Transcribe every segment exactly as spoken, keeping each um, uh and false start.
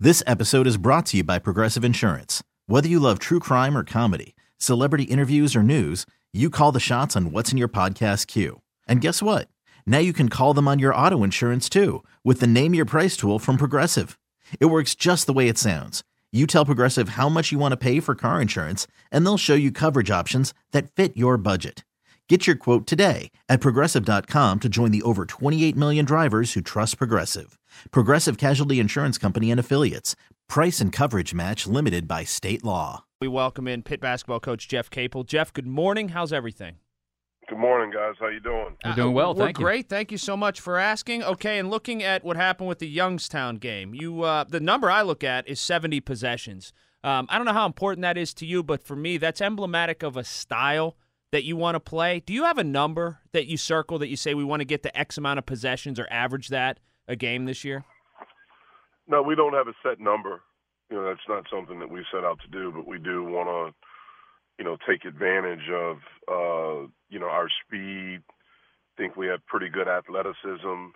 This episode is brought to you by Progressive Insurance. Whether you love true crime or comedy, celebrity interviews or news, you call the shots on what's in your podcast queue. And guess what? Now you can call them on your auto insurance too with the Name Your Price tool from Progressive. It works just the way it sounds. You tell Progressive how much you want to pay for car insurance, and they'll show you coverage options that fit your budget. Get your quote today at Progressive dot com to join the over twenty-eight million drivers who trust Progressive. Progressive Casualty Insurance Company and Affiliates. Price and coverage match limited by state law. We welcome in Pitt basketball coach Jeff Capel. Jeff, good morning. How's everything? Good morning, guys. How you doing? We're doing well, uh, we're thank you. We're great. Thank you so much for asking. Okay, and looking at what happened with the Youngstown game, you uh, the number I look at is seventy possessions. Um, I don't know how important that is to you, but for me, that's emblematic of a style that you want to play. Do you have a number that you circle that you say we want to get to X amount of possessions or average that a game this year? No, we don't have a set number. You know, that's not something that we set out to do, but we do want to, you know, take advantage of, uh, you know, our speed. Think we have pretty good athleticism.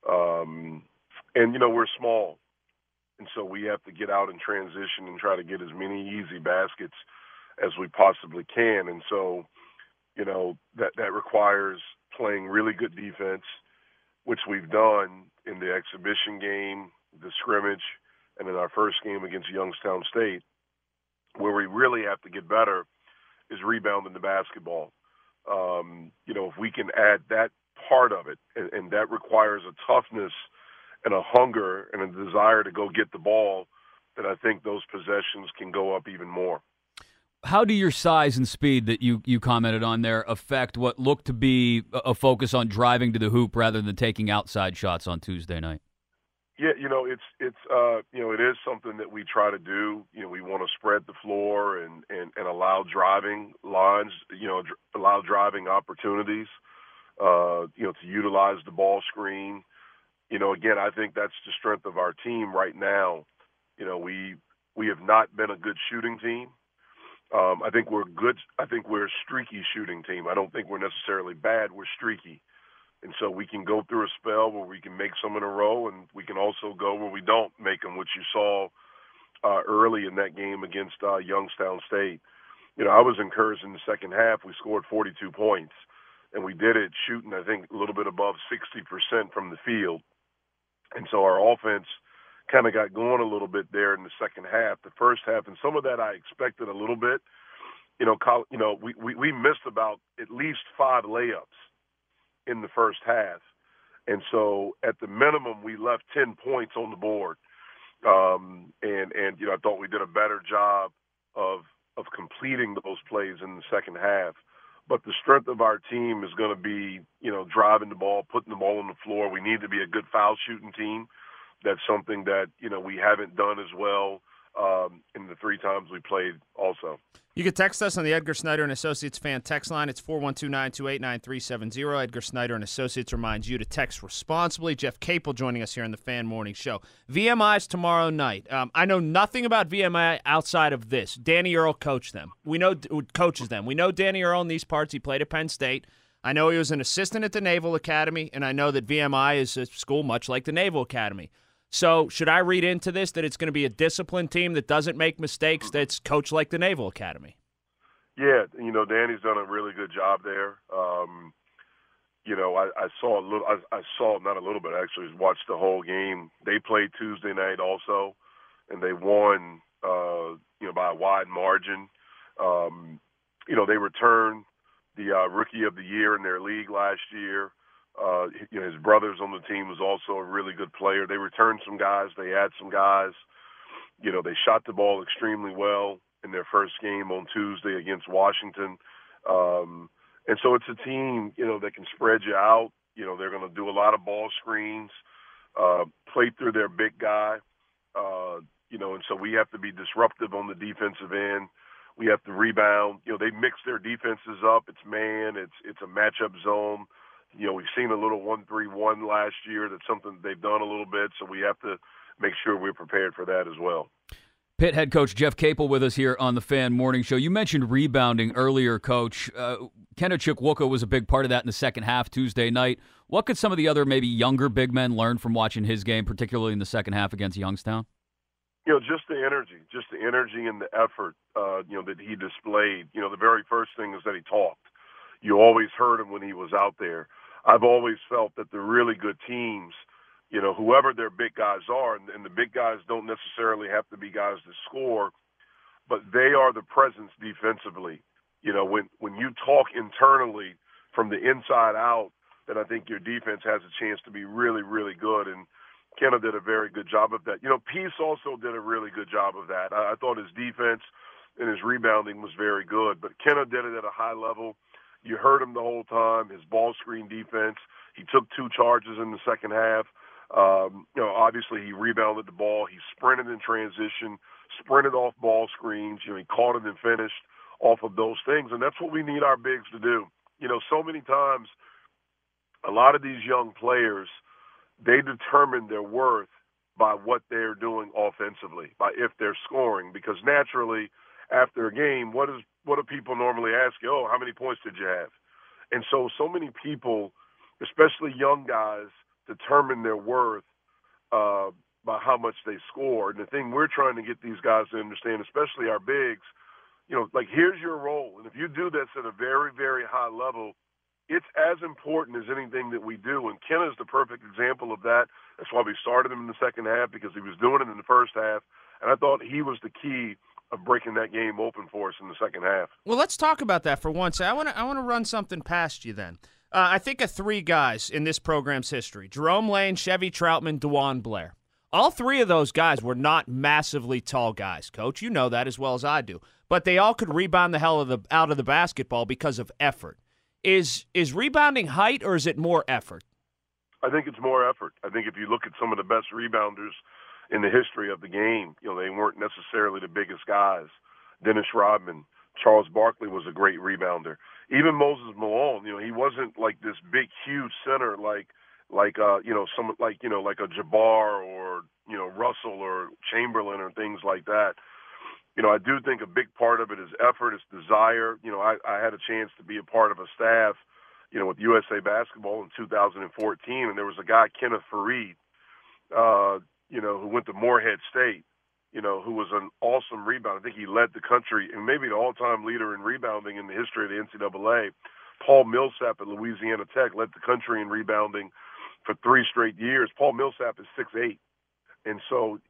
Um, and, you know, we're small. And so we have to get out and transition and try to get as many easy baskets as we possibly can. And so, you know, that, that requires playing really good defense, which we've done in the exhibition game, the scrimmage, and in our first game against Youngstown State. Where we really have to get better is rebounding the basketball. Um, you know, if we can add that part of it, and, and that requires a toughness and a hunger and a desire to go get the ball, then I think those possessions can go up even more. How do your size and speed that you, you commented on there affect what looked to be a focus on driving to the hoop rather than taking outside shots on Tuesday night? Yeah, you know, it's it's uh, you know, it is something that we try to do. You know, we want to spread the floor and, and, and allow driving lines, you know, dr- allow driving opportunities, uh, you know, to utilize the ball screen. You know, again, I think that's the strength of our team right now. You know, we we have not been a good shooting team. Um, I think we're good. I think we're a streaky shooting team. I don't think we're necessarily bad. We're streaky. And so we can go through a spell where we can make some in a row, and we can also go where we don't make them, which you saw uh, early in that game against uh, Youngstown State. You know, I was encouraged in the second half. We scored forty-two points, and we did it shooting, I think, a little bit above sixty percent from the field. And so our offense kind of got going a little bit there in the second half. The first half, and some of that I expected a little bit. You know, you know, we, we, we missed about at least five layups in the first half. And so at the minimum, we left ten points on the board. Um, and, and, you know, I thought we did a better job of, of completing those plays in the second half. But the strength of our team is going to be, you know, driving the ball, putting the ball on the floor. We need to be a good foul shooting team. That's something that, you know, we haven't done as well um, in the three times we played also. You can text us on the Edgar Snyder and Associates fan text line. It's four one two, nine two eight, nine three seven zero. Edgar Snyder and Associates reminds you to text responsibly. Jeff Capel joining us here on the Fan Morning Show. V M Is tomorrow night. Um, I know nothing about V M I outside of this. Danny Earl coached them. We know coaches them. We know Danny Earl in these parts. He played at Penn State. I know he was an assistant at the Naval Academy, and I know that V M I is a school much like the Naval Academy. So should I read into this that it's going to be a disciplined team that doesn't make mistakes, that's coached like the Naval Academy? Yeah, you know, Danny's done a really good job there. Um, you know, I, I saw a little. I, I saw not a little bit actually. Watched the whole game. They played Tuesday night also, and they won. Uh, you know, by a wide margin. Um, you know, they returned the uh, rookie of the year in their league last year. Uh, you know, his brother's on the team was also a really good player. They returned some guys. They had some guys. You know, they shot the ball extremely well in their first game on Tuesday against Washington. Um, and so it's a team, you know, that can spread you out. You know, they're going to do a lot of ball screens, uh, play through their big guy. Uh, you know, and so we have to be disruptive on the defensive end. We have to rebound. You know, they mix their defenses up. It's man. It's it's a matchup zone. You know, we've seen a little one three one last year. That's something they've done a little bit, so we have to make sure we're prepared for that as well. Pitt head coach Jeff Capel with us here on the Fan Morning Show. You mentioned rebounding earlier, Coach. Uh, Kenneth Chukwuka was a big part of that in the second half Tuesday night. What could some of the other maybe younger big men learn from watching his game, particularly in the second half against Youngstown? You know, just the energy, just the energy and the effort, uh, you know, that he displayed. You know, the very first thing is that he talked. You always heard him when he was out there. I've always felt that the really good teams, you know, whoever their big guys are, and, and the big guys don't necessarily have to be guys that score, but they are the presence defensively. You know, when, when you talk internally from the inside out, then I think your defense has a chance to be really, really good. And Kenna did a very good job of that. You know, Peace also did a really good job of that. I, I thought his defense and his rebounding was very good, but Kenna did it at a high level. You heard him the whole time, his ball screen defense. He took two charges in the second half. Um, you know, obviously he rebounded the ball. He sprinted in transition, sprinted off ball screens. You know, he caught it and finished off of those things, and that's what we need our bigs to do. You know, so many times a lot of these young players, they determine their worth by what they're doing offensively, by if they're scoring, because naturally after a game, what is what do people normally ask you? Oh, how many points did you have? And so, so many people, especially young guys, determine their worth uh, by how much they score. And the thing we're trying to get these guys to understand, especially our bigs, you know, like, here's your role. And if you do this at a very, very high level, it's as important as anything that we do. And Kenna's the perfect example of that. That's why we started him in the second half, because he was doing it in the first half. And I thought he was the key of breaking that game open for us in the second half. Well, let's talk about that for once. I want to I want to run something past you then. Uh, I think of three guys in this program's history: Jerome Lane, Chevy Troutman, DeJuan Blair. All three of those guys were not massively tall guys, Coach. You know that as well as I do. But they all could rebound the hell of the, out of the basketball because of effort. Is is rebounding height, or is it more effort? I think it's more effort. I think if you look at some of the best rebounders in the history of the game, you know, they weren't necessarily the biggest guys. Dennis Rodman, Charles Barkley was a great rebounder. Even Moses Malone, you know, he wasn't like this big, huge center like, like uh, you know, some like you know, like a Jabbar or you know Russell or Chamberlain or things like that. You know, I do think a big part of it is effort, it's desire. You know, I, I had a chance to be a part of a staff, you know, with U S A Basketball in two thousand fourteen, and there was a guy, Kenneth Fareed, uh, you know, who went to Morehead State, you know, who was an awesome rebounder. I think he led the country, and maybe the all-time leader in rebounding in the history of the N C double A. Paul Millsap at Louisiana Tech led the country in rebounding for three straight years. Paul Millsap is six eight. And so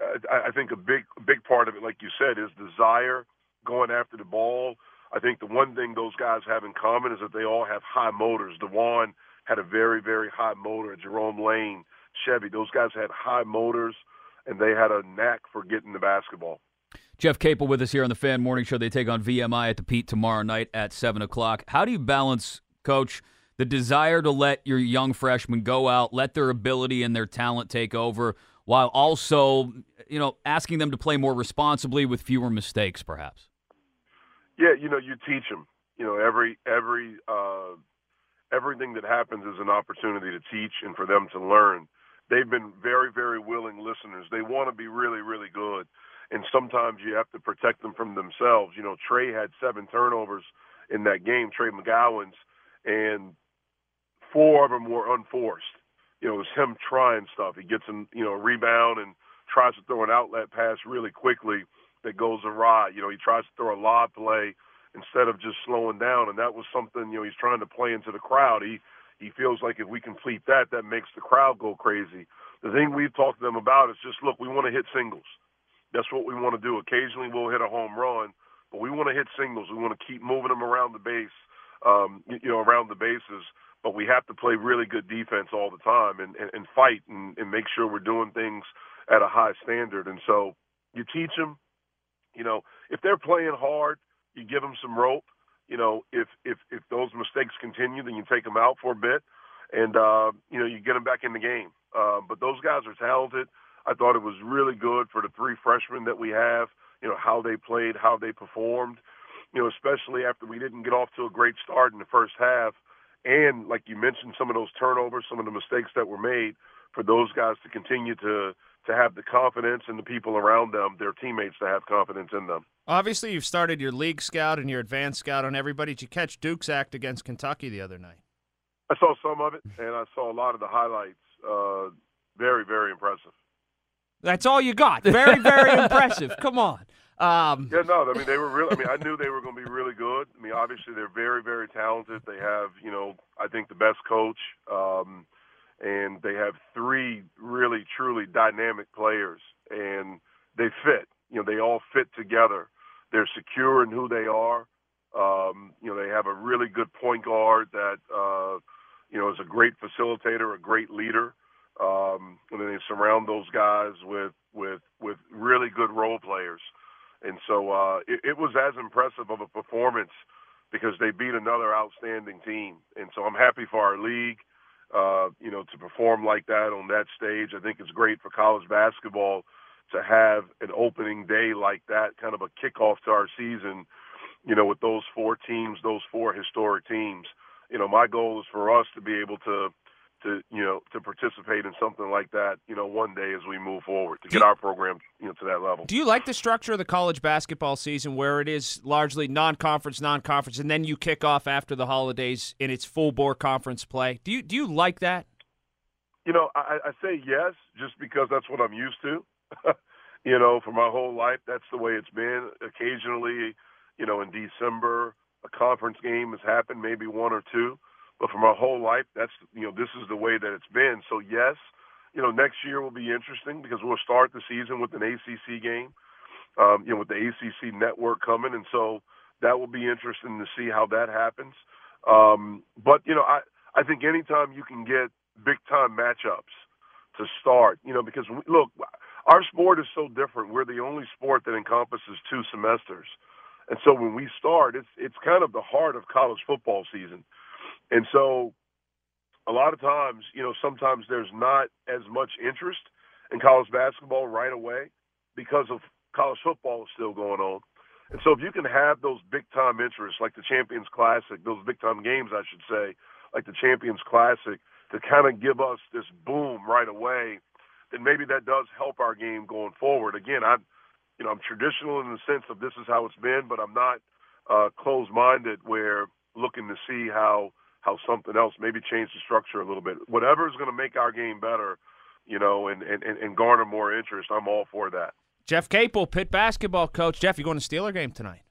I think a big big part of it, like you said, is desire, going after the ball. I think the one thing those guys have in common is that they all have high motors. DeJuan had a very, very high motor. Jerome Lane, Chevy, those guys had high motors, and they had a knack for getting the basketball. Jeff Capel with us here on the Fan Morning Show. They take on V M I at the Pete tomorrow night at seven o'clock. How do you balance, Coach, the desire to let your young freshmen go out, let their ability and their talent take over, while also, you know, asking them to play more responsibly with fewer mistakes, perhaps? Yeah, you know, you teach them. You know, every every uh, everything that happens is an opportunity to teach and for them to learn. They've been very, very willing listeners. They want to be really, really good, and sometimes you have to protect them from themselves. You know, Trey had seven turnovers in that game, Trey McGowan's, and four of them were unforced. You know, it was him trying stuff. He gets him, you know, a rebound and tries to throw an outlet pass really quickly that goes awry. You know, he tries to throw a lob play instead of just slowing down, and that was something, you know, he's trying to play into the crowd. He he feels like if we complete that, that makes the crowd go crazy. The thing we've talked to them about is just, look, we want to hit singles. That's what we want to do. Occasionally we'll hit a home run, but we want to hit singles. We want to keep moving them around the base, um, you know, around the bases. But we have to play really good defense all the time and, and, and fight and, and make sure we're doing things at a high standard. And so you teach them, you know, if they're playing hard, you give them some rope. You know, if if, if those mistakes continue, then you take them out for a bit and, uh, you know, you get them back in the game. Uh, but those guys are talented. I thought it was really good for the three freshmen that we have, you know, how they played, how they performed, you know, especially after we didn't get off to a great start in the first half. And like you mentioned, some of those turnovers, some of the mistakes that were made, for those guys to continue to to have the confidence and the people around them, their teammates, to have confidence in them. Obviously, you've started your league scout and your advanced scout on everybody. Did you catch Duke's act against Kentucky the other night? I saw some of it, and I saw a lot of the highlights. Uh, very, very impressive. That's all you got. Very, very impressive. Come on. Um, yeah, no, I mean, they were really, I mean, I knew they were going to be really good. I mean, obviously they're very, very talented. They have, you know, I think the best coach, um, and they have three really, truly dynamic players, and they fit. You know, they all fit together. They're secure in who they are. Um, you know, they have a really good point guard that, uh, you know, is a great facilitator, a great leader. Um, and then they surround those guys with, with, with really good role players. And so uh, it, it was as impressive of a performance because they beat another outstanding team. And so I'm happy for our league, uh, you know, to perform like that on that stage. I think it's great for college basketball to have an opening day like that, kind of a kickoff to our season, you know, with those four teams, those four historic teams. You know, my goal is for us to be able to, to, you know, to participate in something like that, you know, one day as we move forward to get our program, you know, to that level. Do you like the structure of the college basketball season where it is largely non-conference, non-conference, and then you kick off after the holidays in its full-bore conference play? Do you do you like that? You know, I, I say yes, just because that's what I'm used to. You know, for my whole life, that's the way it's been. Occasionally, you know, in December, a conference game has happened, maybe one or two. But for my whole life, that's, you know, this is the way that it's been. So, yes, you know, next year will be interesting because we'll start the season with an A C C game, um, you know, with the A C C network coming. And so that will be interesting to see how that happens. Um, but, you know, I, I think anytime you can get big-time matchups to start, you know, because, we, look, our sport is so different. We're the only sport that encompasses two semesters. And so when we start, it's it's kind of the heart of college football season. And so a lot of times, you know, sometimes there's not as much interest in college basketball right away because of college football is still going on. And so if you can have those big-time interests, like the Champions Classic, those big-time games, I should say, like the Champions Classic, to kind of give us this boom right away, then maybe that does help our game going forward. Again, I'm, you know, I'm traditional in the sense of this is how it's been, but I'm not uh, closed-minded where looking to see how how something else, maybe change the structure a little bit. Whatever is going to make our game better, you know, and, and, and garner more interest, I'm all for that. Jeff Capel, Pitt basketball coach. Jeff, you going to Steeler game tonight?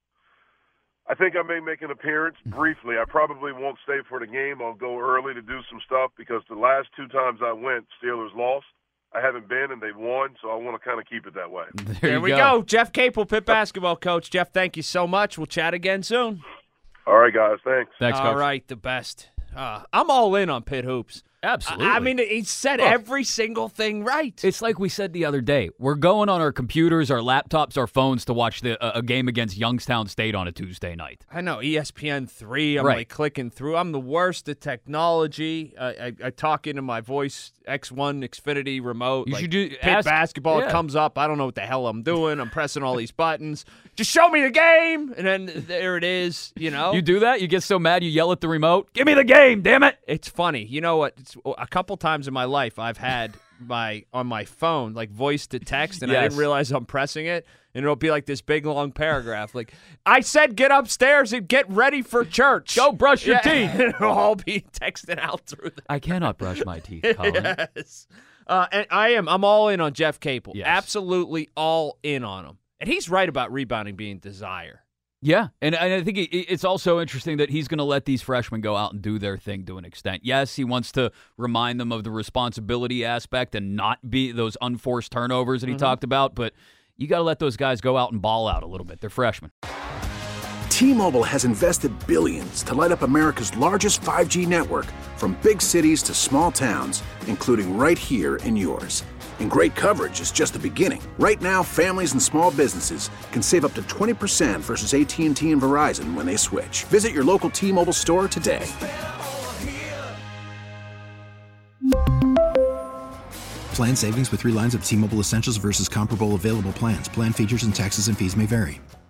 I think I may make an appearance briefly. I probably won't stay for the game. I'll go early to do some stuff because the last two times I went, Steelers lost. I haven't been, and they've won, so I want to kind of keep it that way. There, there we go. go. Jeff Capel, Pitt basketball coach. Jeff, thank you so much. We'll chat again soon. All right, guys. Thanks. Thanks, Coach. All right, the best. Uh, I'm all in on Pitt hoops. Absolutely. I, I mean, he said Look, every single thing right. It's like we said the other day. We're going on our computers, our laptops, our phones to watch the, uh, a game against Youngstown State on a Tuesday night. I know, E S P N three. I'm right. like clicking through. I'm the worst at technology. Uh, I, I talk into my voice X one Xfinity remote. You like, should do Pitt ask, basketball. Yeah. It comes up. I don't know what the hell I'm doing. I'm pressing all these buttons. Just show me the game, and then there it is. You know, you do that. You get so mad you yell at the remote. Give me the game, damn it! It's funny. You know what? It's, a couple times. times in my life I've had my on my phone like voice to text and yes. I didn't realize I'm pressing it and it'll be like this big long paragraph like I said get upstairs and get ready for church. Go brush your yeah. teeth. And it'll all be texted out through that. I cannot brush my teeth, Colin. Yes. Uh, and I am I'm all in on Jeff Capel. Yes. Absolutely all in on him. And he's right about rebounding being desire. Yeah, and, and I think it, it's also interesting that he's going to let these freshmen go out and do their thing to an extent. Yes, he wants to remind them of the responsibility aspect and not be those unforced turnovers that he mm-hmm. talked about, but you got to let those guys go out and ball out a little bit. They're freshmen. T-Mobile has invested billions to light up America's largest five G network from big cities to small towns, including right here in yours. And great coverage is just the beginning. Right now, families and small businesses can save up to twenty percent versus A T and T and Verizon when they switch. Visit your local T-Mobile store today. Plan savings with three lines of T-Mobile Essentials versus comparable available plans. Plan features and taxes and fees may vary.